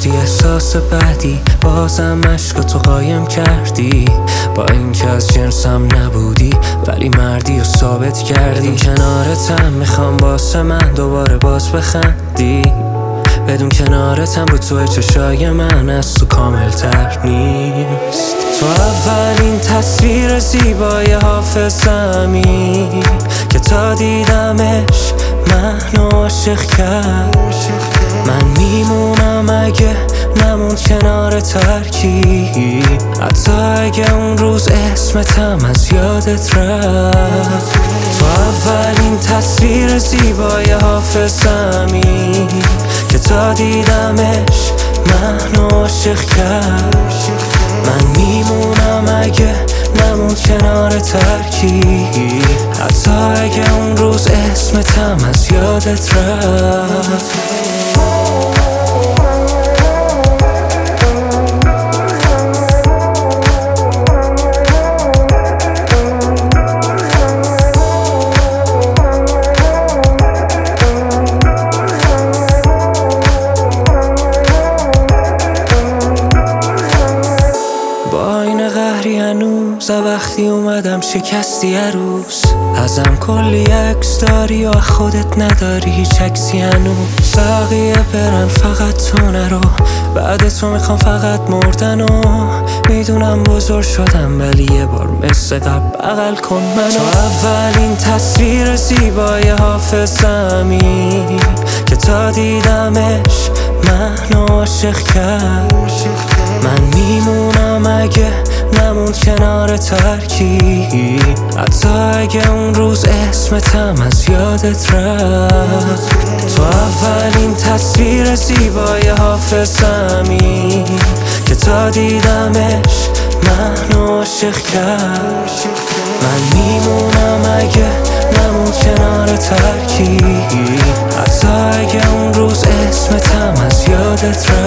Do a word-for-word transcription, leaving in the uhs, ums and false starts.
داشتی احساس بعدی، بازم عشقتو قایم کردی. با اینکه از جنسم نبودی ولی مردی و ثابت کردی. کنارتم میخوام واسه من دوباره باز بخندی، بدون کنارتم رو تو چشای من از تو کامل تر نیست. تو اولین تصویر زیبای حافظمی که تا دیدمش من عاشق کرد. من میمونم اگه نموند کنار ترکی، حتی اگه اون روز اسمتم از یادت رفت. تو اولین تصویر زیبای حافظمی که تا دیدمش من عاشق کرد. من میمونم اگه نموند کنار ترکی، حتی اگه اون روز اسمتم از یادت رفت. هنوز وقتی اومدم شکستی عروس، ازم کلی عکس داری و خودت نداری هیچ عکسی هنوز. بقیه برن فقط تو نرو، بعد تو میخوام فقط مردن و میدونم بزرگ شدم ولی یه بار مثل قبل بغل کن منو. تو اولین تصویر زیبای حافظمی که تا دیدمش من عاشق کرد. من میمونم اگه نموند کنار ترکی، حتی اگه اون روز اسمتم از یادت رفت. تو اولین تصویر زیبای حافظمی که تا دیدمش من عاشق کرد. من میمونم اگه نموند کنار ترکی، حتی اگه اون روز اسمتم از یادت رفت.